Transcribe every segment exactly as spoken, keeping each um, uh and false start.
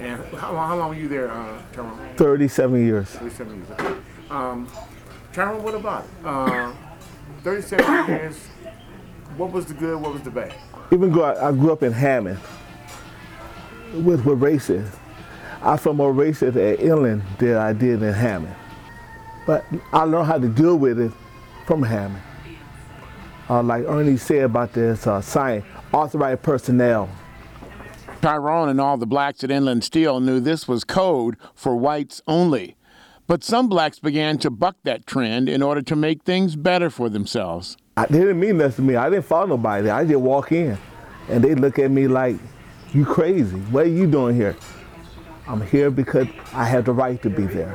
And how, how long were you there, uh, Tyrone? thirty-seven years. thirty-seven years. Okay. Um, Tyrone, what about it? Uh, thirty-seven years. What was the good? What was the bad? Even though I, I grew up in Hammond with with races, I felt more racist at Inland than I did in Hammond. But I learned how to deal with it from Hammond. Uh, like Ernie said about this uh, sign, authorized personnel. Tyrone and all the blacks at Inland Steel knew this was code for whites only. But some blacks began to buck that trend in order to make things better for themselves. I, they didn't mean nothing to me. I didn't follow nobody. I just walk in, and they look at me like, you crazy. What are you doing here? I'm here because I have the right to be there.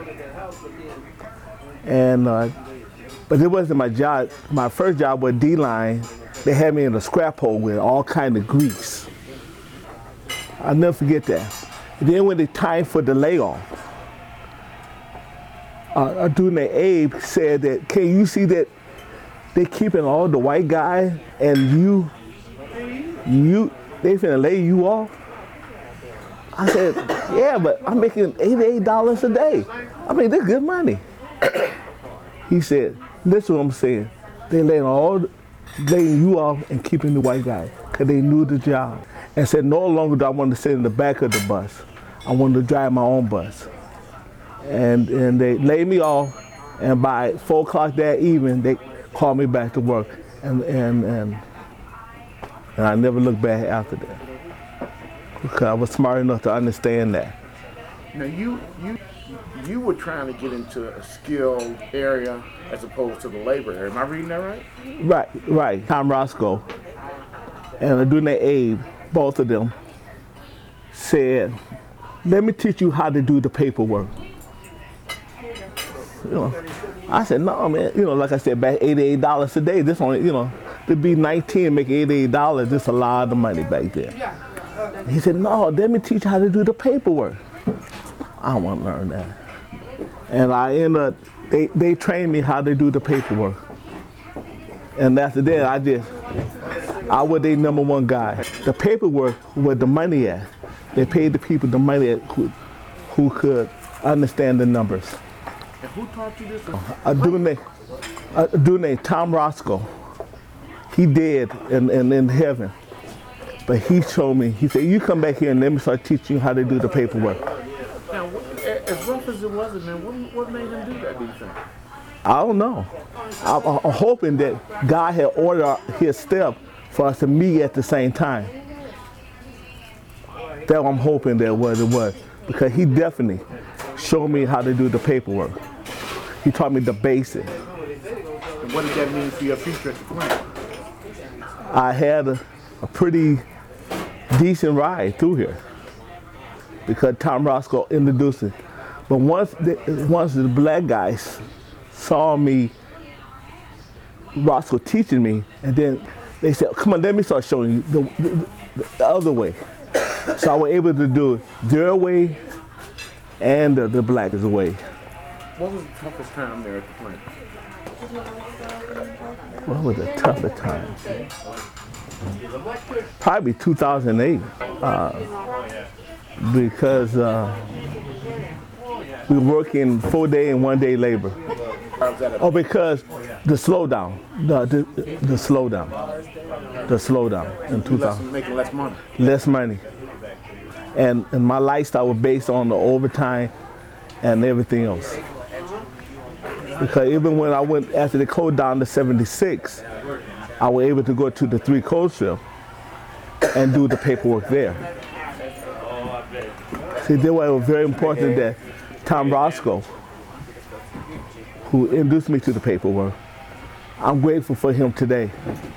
And, uh, but it wasn't my job. My first job was D-Line. They had me in a scrap hole with all kind of grease. I'll never forget that. And then when the time for the layoff, uh, a dude named Abe said that, can you see that they keeping all the white guys and you, you, they finna lay you off? I said, yeah, but I'm making eighty-eight dollars a day. I mean, that's good money. He said, listen to what I'm saying. They laying all, laying you off and keeping the white guy because they knew the job. And said, no longer do I want to sit in the back of the bus. I wanted to drive my own bus. And, and they laid me off, and by four o'clock that evening, they called me back to work. And, and, and, and I never looked back after that. Because I was smart enough to understand that. Now you you you were trying to get into a skilled area as opposed to the labor area. Am I reading that right? Right, right. Tom Roscoe and a dude named Abe, both of them, said, let me teach you how to do the paperwork. You know, I said, no, man. You know, like I said, back eighty-eight dollars a day. This only, you know, to be nineteen and make eighty-eight dollars, this a lot of money back there. He said, no, let me teach you how to do the paperwork. I don't want to learn that. And I ended up, they, they trained me how to do the paperwork. And after that, I just, I was their number one guy. The paperwork, where the money at. They paid the people the money at who, who could understand the numbers. And who taught you this? A dude named, a dude named Tom Roscoe. He dead in, in, in heaven. But he showed me, he said, you come back here and let me start teaching you how to do the paperwork. Now, as rough as it was, man, what, what made him do that, do you think? I don't know. I, I'm hoping that God had ordered his step for us to meet at the same time. That's what I'm hoping that was it was. Because he definitely showed me how to do the paperwork. He taught me the basics. And what did that mean for your future at the plant? I had a, a pretty decent ride through here because Tom Roscoe introduced it. But once the, once the black guys saw me, Roscoe teaching me, and then they said, come on, let me start showing you the, the, the other way. So I was able to do it their way and the, the black's way. What was the toughest time there at the plant? What was the toughest time? Probably two thousand eight, uh, because uh, we were working four day and one day labor. Oh, because the slowdown, the, the the slowdown, the slowdown in two thousand. Making less money. Less money, and and my lifestyle was based on the overtime and everything else. Because even when I went after they closed down to seventy-six, I was able to go to the three cold strip and do the paperwork there. See, that was it was very important that Tom Roscoe, who introduced me to the paperwork, I'm grateful for him today.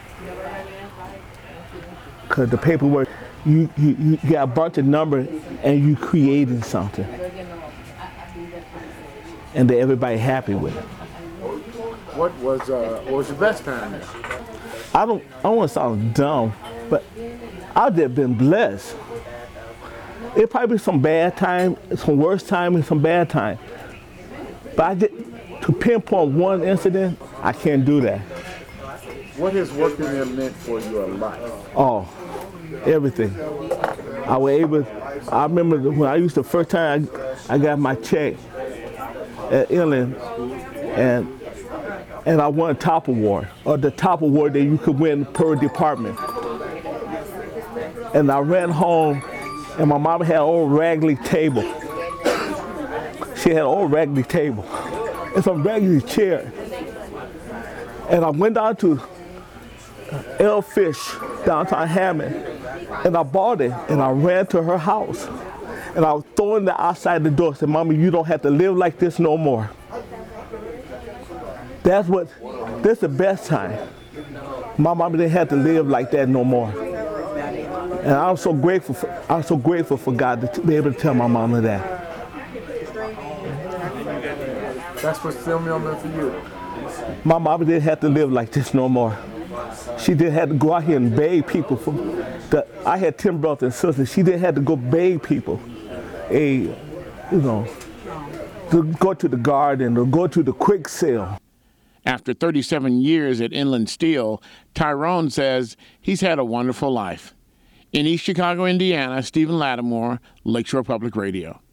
Because the paperwork, you, you, you got a bunch of numbers and you created something. And that everybody happy with it. What was uh, what was your best time there? I don't I don't want to sound dumb, but I've just been blessed. It probably some bad time, some worse time, and some bad time. But I just, to pinpoint one incident, I can't do that. What has working there meant for your life? Oh, everything. I was able I remember when I used to, first time I, I got my check at Inland, and and I won top award, or the top award that you could win per department. And I ran home, and my mom had an old raggedy table. She had an old raggedy table and some raggedy chair. And I went down to L Fish, downtown Hammond, and I bought it, and I ran to her house. And I was throwing it outside the door, said, "Mommy, you don't have to live like this no more." That's what, that's the best time. My mama didn't have to live like that no more. And I'm so grateful for, I'm so grateful for God to be able to tell my mama that. That's what's still meant for you. My mama didn't have to live like this no more. She didn't have to go out here and beg people. For the, I had ten brothers and sisters. She didn't have to go beg people, a, you know, to go to the garden or go to the quick sale. After thirty-seven years at Inland Steel, Tyrone says he's had a wonderful life. In East Chicago, Indiana, Stephen Lattimore, Lakeshore Public Radio.